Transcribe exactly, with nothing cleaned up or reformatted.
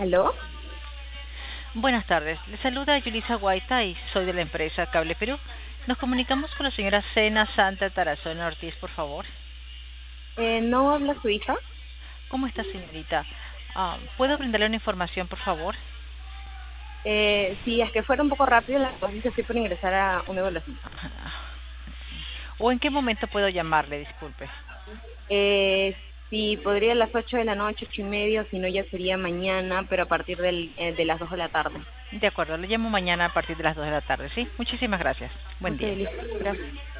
¿Aló? Buenas tardes, le saluda Yulisa Guaita y soy de la empresa Cable Perú. Nos comunicamos con la señora Sena Santa Tarazona Ortiz, por favor. Eh, ¿no habla su hija? ¿Cómo está, señorita? Ah, ¿Puedo brindarle una información, por favor? Eh, sí, es que fuera un poco rápido, la cosa es que estoy por ingresar a una evaluación. ¿O en qué momento puedo llamarle? Disculpe. Eh, sí, podría a las ocho de la noche, ocho y media, o si no ya sería mañana, pero a partir del, eh, de las dos de la tarde. De acuerdo, le llamo mañana a partir de las dos de la tarde, ¿sí? Muchísimas gracias. Buen Ok, día. listo, gracias.